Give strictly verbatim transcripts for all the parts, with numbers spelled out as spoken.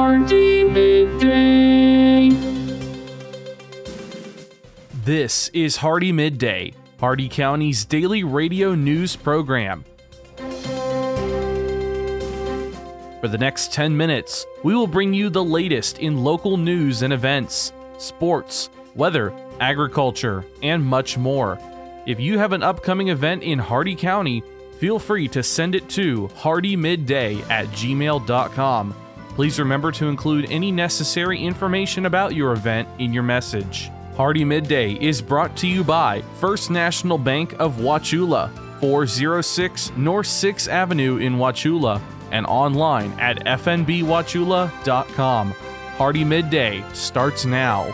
Hardee Midday. This is Hardee Midday, Hardee County's daily radio news program. For the next ten minutes, we will bring you the latest in local news and events, sports, weather, agriculture, and much more. If you have an upcoming event in Hardee County, feel free to send it to hardee midday at gmail dot com. Please remember to include any necessary information about your event in your message. Hardee Midday is brought to you by First National Bank of Wauchula, four oh six North sixth Avenue in Wauchula, and online at f n b wauchula dot com. Hardee Midday starts now.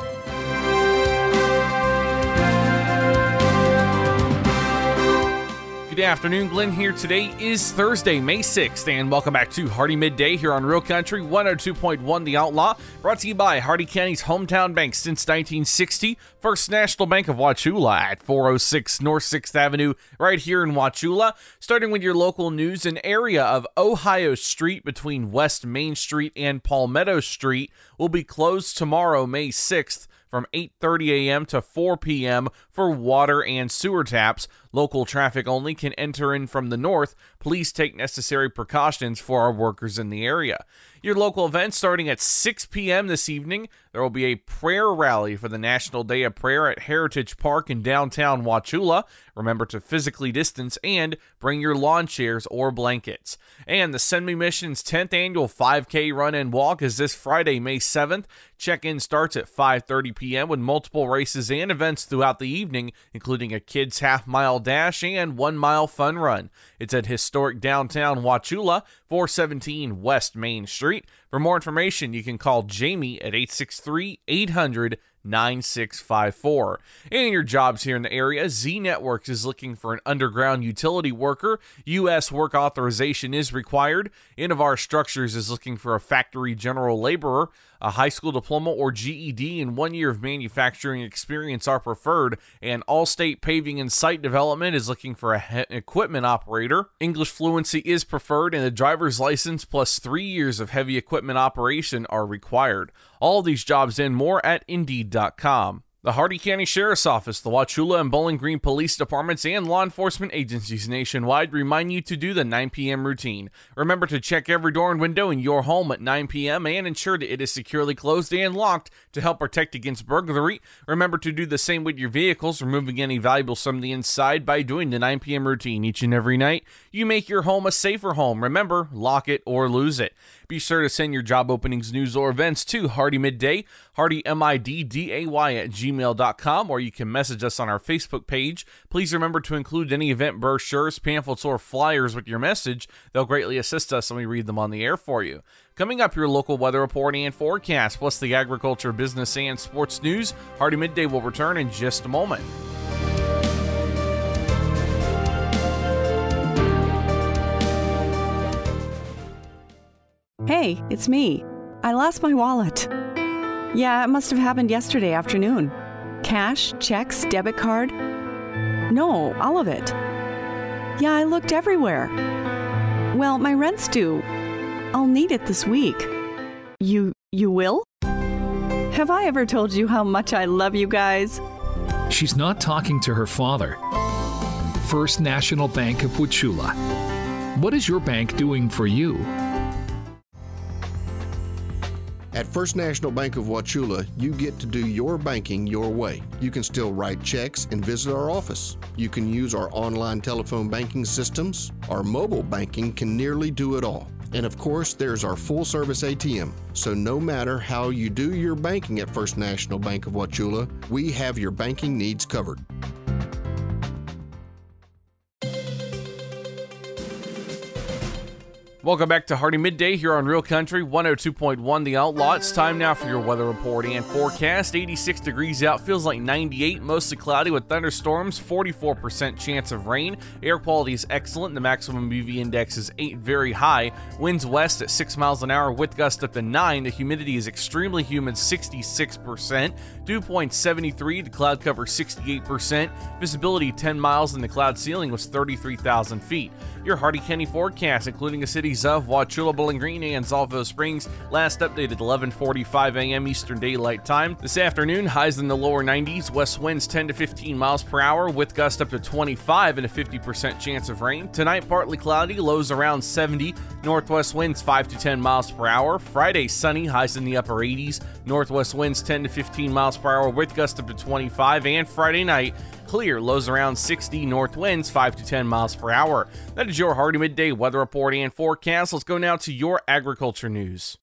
Good afternoon, Glenn here. Today is Thursday, May sixth, and welcome back to Hardee Midday here on Real Country one oh two point one The Outlaw, brought to you by Hardee County's hometown bank since nineteen sixty, First National Bank of Wauchula at four oh six North sixth Avenue right here in Wauchula. Starting with your local news, an area of Ohio Street between West Main Street and Palmetto Street will be closed tomorrow, May sixth, from eight thirty a.m. to four p.m. for water and sewer taps. Local traffic only can enter in from the north. Please take necessary precautions for our workers in the area. Your local event starting at six p.m. this evening. There will be a prayer rally for the National Day of Prayer at Heritage Park in downtown Wauchula. Remember to physically distance and bring your lawn chairs or blankets. And the Send Me Mission's tenth annual five K run and walk is this Friday, May seventh. Check-in starts at five thirty p.m. with multiple races and events throughout the evening, including a kids half-mile dash and one-mile fun run. It's at historic downtown Wauchula, four seventeen West Main Street. For more information, you can call Jamie at eight six three, eight hundred, nine six five four. And your jobs here in the area, Z Networks is looking for an underground utility worker. U S work authorization is required. Innovar Structures is looking for a factory general laborer. A high school diploma or G E D and one year of manufacturing experience are preferred. And Allstate Paving and Site Development is looking for a he- equipment operator. English fluency is preferred, and a driver's license plus three years of heavy equipment operation are required. All of these jobs and more at Indeed dot com. The Hardee County Sheriff's Office, the Wauchula and Bowling Green Police Departments, and law enforcement agencies nationwide remind you to do the nine p.m. routine. Remember to check every door and window in your home at nine p.m. and ensure that it is securely closed and locked to help protect against burglary. Remember to do the same with your vehicles, removing any valuables from the inside by doing the nine p.m. routine each and every night. You make your home a safer home. Remember, lock it or lose it. Be sure to send your job openings, news, or events to Hardee Midday, Hardee M I D D A Y at gmail dot com, or you can message us on our Facebook page. Please remember to include any event brochures, pamphlets, or flyers with your message. They'll greatly assist us when we read them on the air for you. Coming up, your local weather report and forecast, plus the agriculture, business, and sports news. Hardee Midday will return in just a moment. Hey, it's me. I lost my wallet. Yeah, it must have happened yesterday afternoon. Cash, checks, debit card. No, all of it. Yeah, I looked everywhere. Well, my rent's due. I'll need it this week. You, you will? Have I ever told you how much I love you guys? She's not talking to her father. First National Bank of Wauchula. What is your bank doing for you? At First National Bank of Wauchula, you get to do your banking your way. You can still write checks and visit our office. You can use our online telephone banking systems. Our mobile banking can nearly do it all. And of course, there's our full-service A T M. So no matter how you do your banking at First National Bank of Wauchula, we have your banking needs covered. Welcome back to Hardee Midday here on Real Country one oh two point one The Outlaw. It's time now for your weather report and forecast. eighty-six degrees out, feels like ninety-eight, mostly cloudy with thunderstorms, forty-four percent chance of rain. Air quality is excellent. The maximum U V index is eight, very high. Winds west at six miles an hour with gusts up to nine. The humidity is extremely humid, sixty-six percent. Dew point seventy-three, the cloud cover sixty-eight percent. Visibility ten miles and the cloud ceiling was thirty-three thousand feet. Your Hardee County forecast, including the city's counties of Wauchula, Bowling Green, and Zolfo Springs. Last updated eleven forty-five a.m. Eastern Daylight Time. This afternoon, highs in the lower nineties, west winds ten to fifteen miles per hour with gusts up to twenty-five and a fifty percent chance of rain. Tonight, partly cloudy, lows around seventy, northwest winds five to ten miles per hour. Friday, sunny, highs in the upper eighties, northwest winds ten to fifteen miles per hour with gusts up to twenty-five, and Friday night, clear, lows around sixty, north winds five to ten miles per hour. That is your Hardee Midday weather report and forecast. Let's go now to your agriculture news.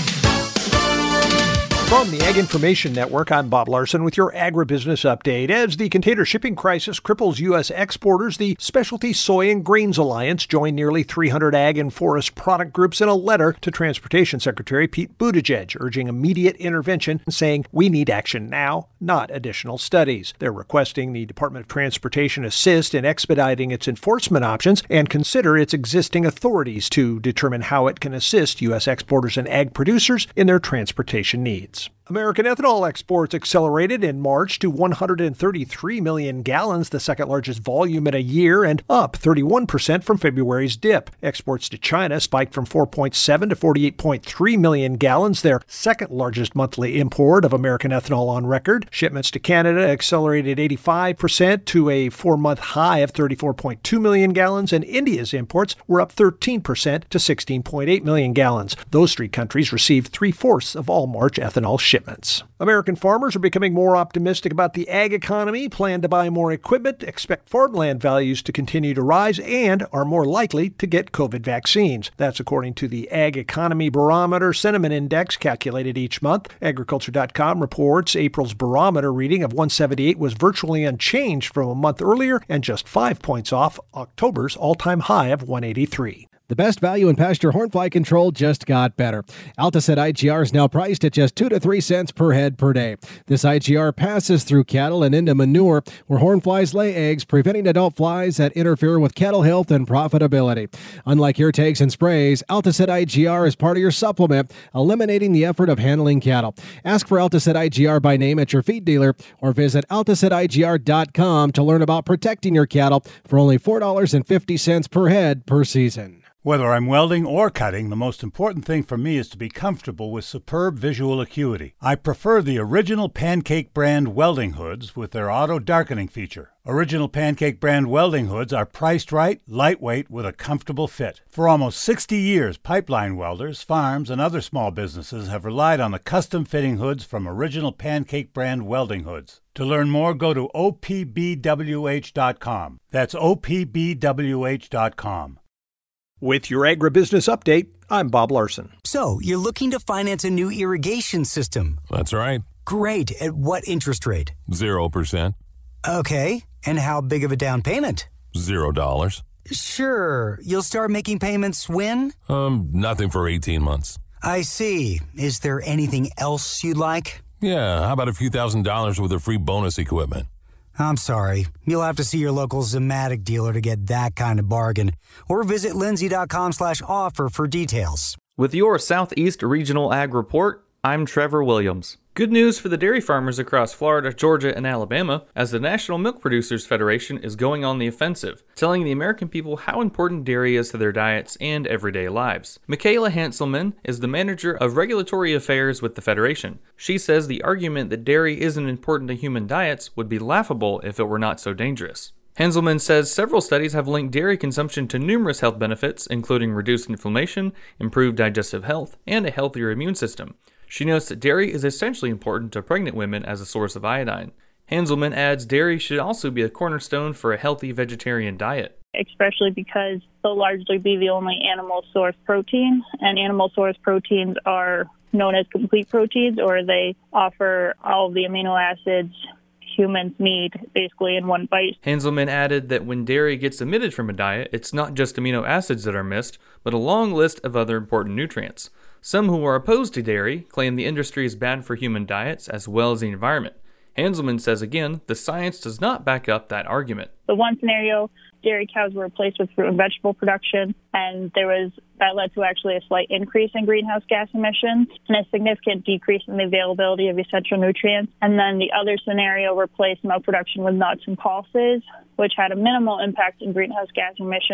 From the Ag Information Network, I'm Bob Larson with your agribusiness update. As the container shipping crisis cripples U S exporters, the Specialty Soy and Grains Alliance joined nearly three hundred ag and forest product groups in a letter to Transportation Secretary Pete Buttigieg, urging immediate intervention and saying we need action now, not additional studies. They're requesting the Department of Transportation assist in expediting its enforcement options and consider its existing authorities to determine how it can assist U S exporters and ag producers in their transportation needs. American ethanol exports accelerated in March to one hundred thirty-three million gallons, the second largest volume in a year, and up thirty-one percent from February's dip. Exports to China spiked from four point seven to forty-eight point three million gallons, their second largest monthly import of American ethanol on record. Shipments to Canada accelerated eighty-five percent to a four-month high of thirty-four point two million gallons, and India's imports were up thirteen percent to sixteen point eight million gallons. Those three countries received three-fourths of all March ethanol shipments. Shipments. American farmers are becoming more optimistic about the ag economy, plan to buy more equipment, expect farmland values to continue to rise, and are more likely to get COVID vaccines. That's according to the Ag Economy Barometer Sentiment Index calculated each month. Agriculture dot com reports April's barometer reading of one seventy-eight was virtually unchanged from a month earlier and just five points off October's all-time high of one eighty-three. The best value in pasture hornefly control just got better. Altoset I G R is now priced at just two to three cents per head per day. This I G R passes through cattle and into manure, where horneflies lay eggs, preventing adult flies that interfere with cattle health and profitability. Unlike ear tags and sprays, Altoset I G R is part of your supplement, eliminating the effort of handling cattle. Ask for Altoset I G R by name at your feed dealer, or visit altoset I G R dot com to learn about protecting your cattle for only four dollars and fifty cents per head per season. Whether I'm welding or cutting, the most important thing for me is to be comfortable with superb visual acuity. I prefer the Original Pancake brand welding hoods with their auto darkening feature. Original Pancake brand welding hoods are priced right, lightweight, with a comfortable fit. For almost sixty years, pipeline welders, farms, and other small businesses have relied on the custom fitting hoods from Original Pancake brand welding hoods. To learn more, go to O P B W H dot com. That's O P B W H dot com. With your agribusiness update, I'm Bob Larson. So, you're looking to finance a new irrigation system? That's right. Great. At what interest rate? Zero percent. Okay. And how big of a down payment? Zero dollars. Sure. You'll start making payments when? Um, nothing for eighteen months. I see. Is there anything else you'd like? Yeah, how about a few thousand dollars with a free bonus equipment? I'm sorry. You'll have to see your local Zematic dealer to get that kind of bargain. Or visit lindsay.com slash offer for details. With your Southeast Regional Ag Report, I'm Trevor Williams. Good news for the dairy farmers across Florida, Georgia, and Alabama, as the National Milk Producers Federation is going on the offensive, telling the American people how important dairy is to their diets and everyday lives. Michaela Hanselman is the manager of regulatory affairs with the Federation. She says the argument that dairy isn't important to human diets would be laughable if it were not so dangerous. Hanselman says several studies have linked dairy consumption to numerous health benefits, including reduced inflammation, improved digestive health, and a healthier immune system. She notes that dairy is essentially important to pregnant women as a source of iodine. Hanselman adds dairy should also be a cornerstone for a healthy vegetarian diet. Especially because they'll largely be the only animal source protein, and animal source proteins are known as complete proteins, or they offer all of the amino acids humans need basically in one bite. Hanselman added that when dairy gets omitted from a diet, it's not just amino acids that are missed, but a long list of other important nutrients. Some who are opposed to dairy claim the industry is bad for human diets as well as the environment. Hanselman says again, the science does not back up that argument. The one scenario, dairy cows were replaced with fruit and vegetable production, and there was that led to actually a slight increase in greenhouse gas emissions and a significant decrease in the availability of essential nutrients. And then the other scenario replaced milk production with nuts and pulses, which had a minimal impact in greenhouse gas emissions.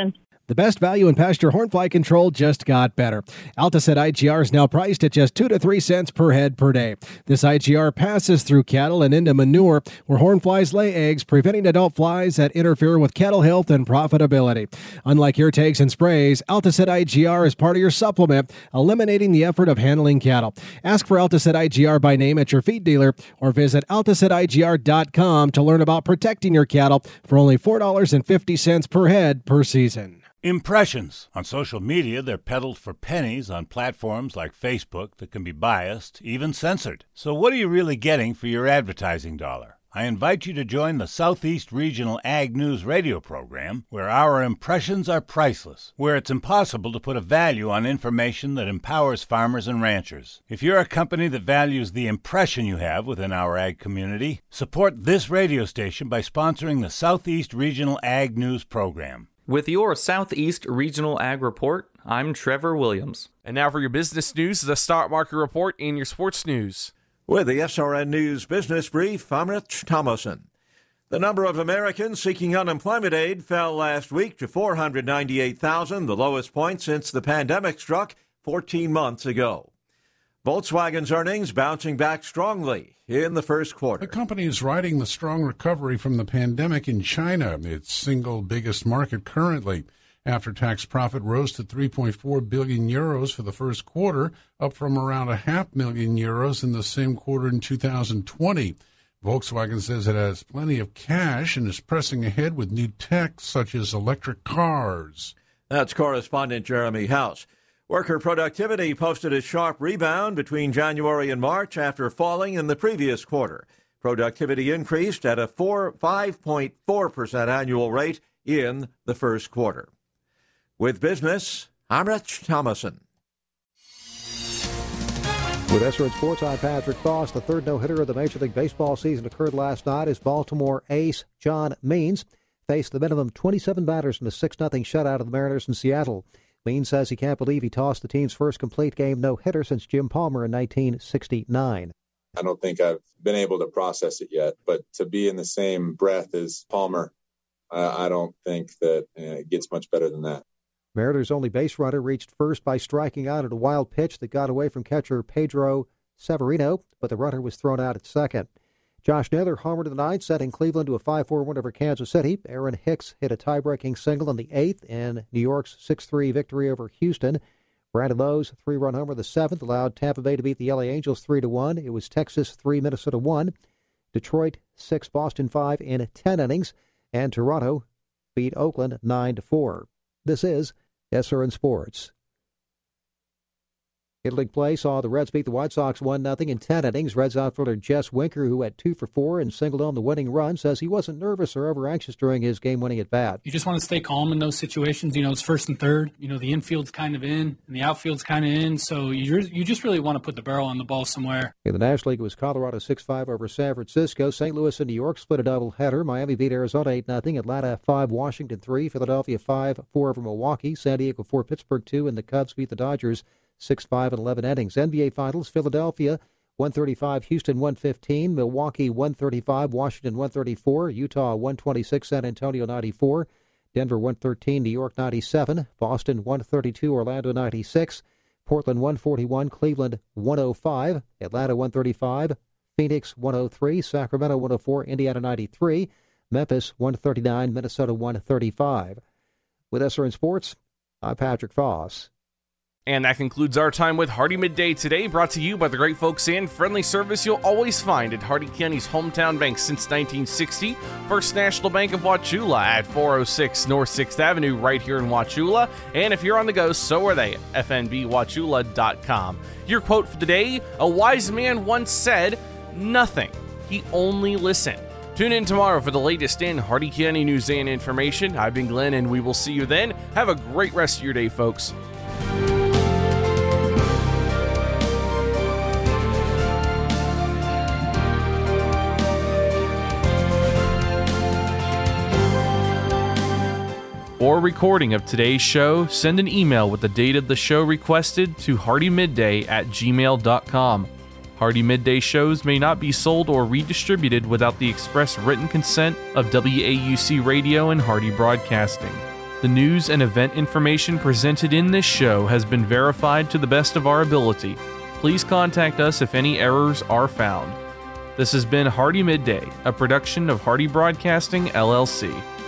The best value in pasture hornfly control just got better. Alticet I G R is now priced at just two to three cents per head per day. This I G R passes through cattle and into manure, where hornflies lay eggs, preventing adult flies that interfere with cattle health and profitability. Unlike ear takes and sprays, Alticet I G R is part of your supplement, eliminating the effort of handling cattle. Ask for Alticet I G R by name at your feed dealer, or visit alticet I G R dot com to learn about protecting your cattle for only four dollars and fifty cents per head per season. Impressions. On social media, they're peddled for pennies on platforms like Facebook that can be biased, even censored. So what are you really getting for your advertising dollar? I invite you to join the Southeast Regional Ag News radio program, where our impressions are priceless, where it's impossible to put a value on information that empowers farmers and ranchers. If you're a company that values the impression you have within our ag community, support this radio station by sponsoring the Southeast Regional Ag News program. With your Southeast Regional Ag Report, I'm Trevor Williams. And now for your business news, the stock market report, and your sports news. With the S R N News Business Brief, I'm Rich Thomason. The number of Americans seeking unemployment aid fell last week to four hundred ninety-eight thousand, the lowest point since the pandemic struck fourteen months ago. Volkswagen's earnings bouncing back strongly in the first quarter. The company is riding the strong recovery from the pandemic in China, its single biggest market currently. After-tax profit rose to three point four billion euros for the first quarter, up from around a half million euros in the same quarter in two thousand twenty. Volkswagen says it has plenty of cash and is pressing ahead with new tech such as electric cars. That's correspondent Jeremy House. Worker productivity posted a sharp rebound between January and March after falling in the previous quarter. Productivity increased at a five point four percent annual rate in the first quarter. With business, I'm Rich Thomason. With S R N Sports, I'm Patrick Foss. The third no-hitter of the Major League Baseball season occurred last night as Baltimore ace John Means faced the minimum twenty-seven batters in a six nothing shutout of the Mariners in Seattle. Means says he can't believe he tossed the team's first complete game no-hitter since Jim Palmer in nineteen sixty-nine. I don't think I've been able to process it yet, but to be in the same breath as Palmer, uh, I don't think that uh, it gets much better than that. Mariners' only base runner reached first by striking out at a wild pitch that got away from catcher Pedro Severino, but the runner was thrown out at second. Josh Naylor homered in the ninth, setting Cleveland to a five four win over Kansas City. Aaron Hicks hit a tie-breaking single in the eighth in New York's six three victory over Houston. Brandon Lowe's three-run homer in the seventh allowed Tampa Bay to beat the L A Angels three to one. It was Texas three, Minnesota one. Detroit six, Boston five in ten innings. And Toronto beat Oakland nine to four. This is S R N Sports. Interleague play saw the Reds beat the White Sox one nothing in ten innings. Reds outfielder Jess Winker, who had two for four and singled home the winning run, says he wasn't nervous or over anxious during his game-winning at-bat. You just want to stay calm in those situations. You know, it's first and third. You know, the infield's kind of in and the outfield's kind of in, so you you just really want to put the barrel on the ball somewhere. In the National League, it was Colorado six five over San Francisco. Saint Louis and New York split a doubleheader. Miami beat Arizona eight nothing. Atlanta five, Washington three. Philadelphia five four over Milwaukee. San Diego four, Pittsburgh two. And the Cubs beat the Dodgers six five in eleven innings. N B A Finals, Philadelphia one thirty-five, Houston one fifteen, Milwaukee one thirty-five, Washington one thirty-four, Utah one twenty-six, San Antonio ninety-four, Denver one thirteen, New York ninety-seven, Boston one thirty-two, Orlando ninety-six, Portland one forty-one, Cleveland one oh five, Atlanta one thirty-five, Phoenix one oh three, Sacramento one oh four, Indiana ninety-three, Memphis one thirty-nine, Minnesota one thirty-five. With S R N Sports, I'm Patrick Foss. And that concludes our time with Hardee Midday today, brought to you by the great folks and friendly service you'll always find at Hardee County's hometown bank since nineteen sixty, First National Bank of Wauchula at four oh six North sixth Avenue right here in Wauchula. And if you're on the go, so are they at f n b wauchula dot com. Your quote for the day: a wise man once said, "Nothing. He only listened." Tune in tomorrow for the latest in Hardee County news and information. I've been Glenn, and we will see you then. Have a great rest of your day, folks. For a recording of today's show, send an email with the date of the show requested to hardee midday at gmail dot com. Hardee Midday shows may not be sold or redistributed without the express written consent of W A U C Radio and Hardee Broadcasting. The news and event information presented in this show has been verified to the best of our ability. Please contact us if any errors are found. This has been Hardee Midday, a production of Hardee Broadcasting, L L C.